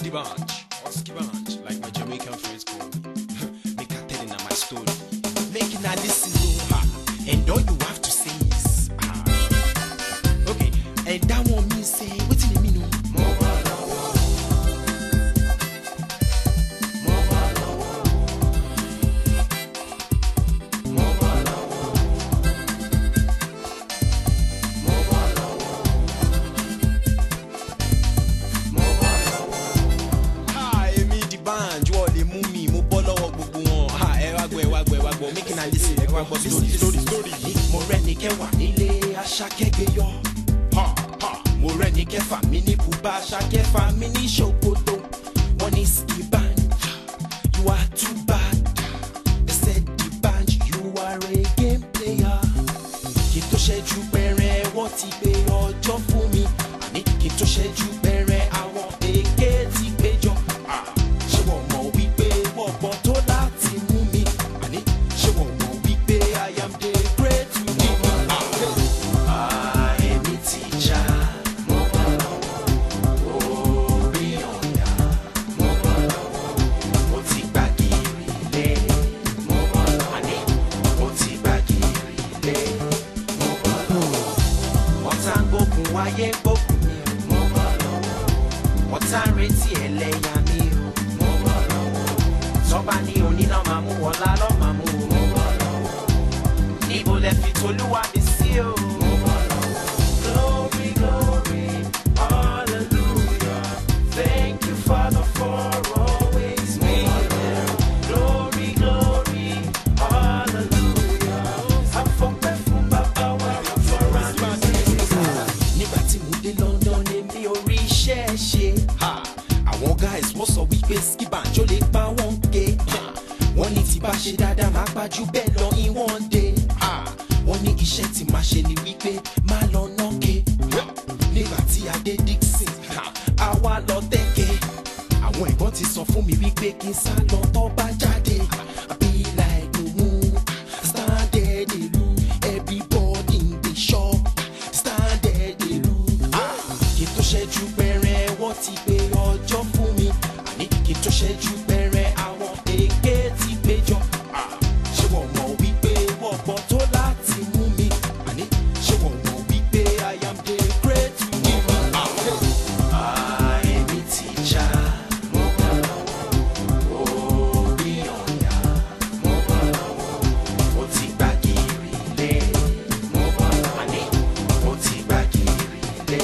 Husky Bunch, like my Jamaican friends call me. Make a telling my story. Making a listen to and all you have to say is okay. And that one means say, what's in the meaning? Making a listen, story. Mo rẹ́ ní kẹwàá nílé aṣakẹ́gbẹ́ yọ. Mo rẹ́ ní kẹfà mi ní bùbá aṣakẹ́fà mi ní ṣòkòtò. Wọ́n ní ski band, you are too bad. They said the band, you are a game player. Kí n tó ṣẹ́jú pẹ̀rẹ̀ wọ́n ti gbé ọjọ́ fún mi. Àní kí n tó ṣẹ́jú pẹ̀rẹ̀ àwọn èké ti péjọ. Ṣé wọ́n mọ̀ wípé wọ́n gbọ́ tó láti mú mi? Àní ṣé wọ́n mọ̀ wípé I am the great to me? Èmi ti já. Orí ọ̀yà. Mo ti gbá gìrì lé. Àní mo ti gbá gìrì lé. Wọ́n tá ń gbógun wáyé gbógun mi o. Wọ́n tá ń retí ẹlẹ́yà mi o. Tọ́ba ní oníná máa mú wọlá lọ́ máa mú o. Níbo lẹ fi tolúwa mi sí o? Glory, glory, hallelujah. Thank you, Father, for always being there. Glory, glory, hallelujah. Afọ́pẹ́ fún bàbá wa fọ́ra mi. Nígbà tí mo dé London èmi ò rí iṣẹ́ ṣe. Àwọn guys wọ́n sọ wípé Ski Bunch ó lè pa wọ́n ké. Wọ́n ní tí bá ṣe dáadáa máa pàjù bẹ́ẹ̀ lọ in one day. Wọ́n ní iṣẹ́ tí máa ṣe ni wípé máa lọ nọ́ọ̀kẹ́. Nígbà tí a dé Dixon, àwa lọ tẹ́kẹ́. Àwọn ẹ̀gbọ́n ti sọ fún mi wípé kí n sá lọ tọ́ bá jáde. Be like mumu, stand there dey look, everybody dey shock. Stand there dey look. Kí n tó ṣẹ́jú pẹ̀rẹ̀ wọ́n ti gbé ọjọ́ fún mi. Àní kí n tó ṣẹ́jú pẹ̀rẹ̀ àwọn èké ti péjọ. Ṣé wọ́n mọ̀ wípé wọ́n gbọ́ tó láti mú mi? Àní ṣé wọ́n mọ̀ wípé I am the great to me? Èmi ti já. Orí ọ̀yà. Mo ti gbá gìrì lé. Àní mo ti gbá gìrì lé.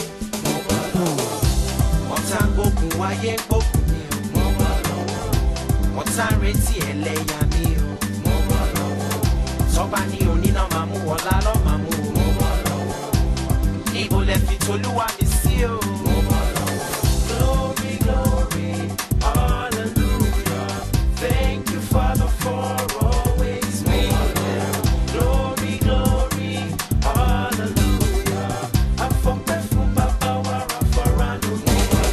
Wọ́n tá ń gbógun wáyé gbógun mi o. Wọ́n tá ń retí ẹlẹ́yà mi o. Tọ́ba ní oníná máa mú wọlá lọ́ máa mú o. Níbo lẹ fi tolúwa mi sí o? Glory, glory, hallelujah. Thank you, Father, for always being there. Glory, glory, hallelujah. Afọ́pẹ́ fún bàbá wa fọ́ra mi.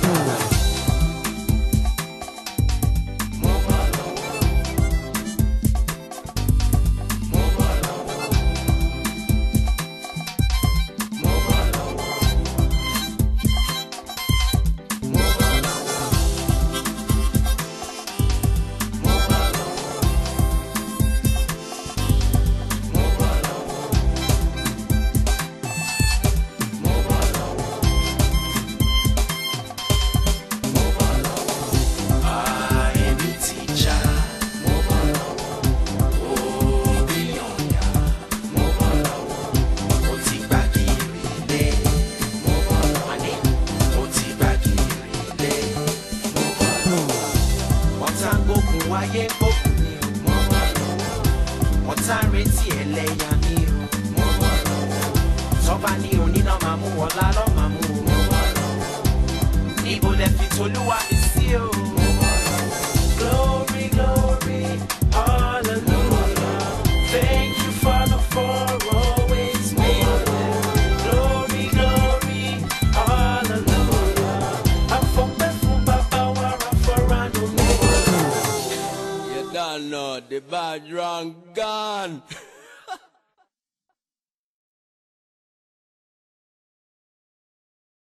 Èmi ti já. Orí ọ̀yà. Mo ti gbá gìrì lé. Àní mo ti gbá gìrì lé. Wọ́n tá ń gbógun wáyé gbógun mi o. Wọ́n tá ń retí ẹlẹ́yà mi o. Tọ́ba ní oníná máa mú wọlá lọ́ máa mú o. Níbo lẹ fi tolúwa mi sí o? Glory, glory, hallelujah. Thank you, Father, for always being there. Glory, glory, hallelujah. Afọ́pẹ́ fún bàbá wa fọ́ra mi. You don't know the bad wrong gone.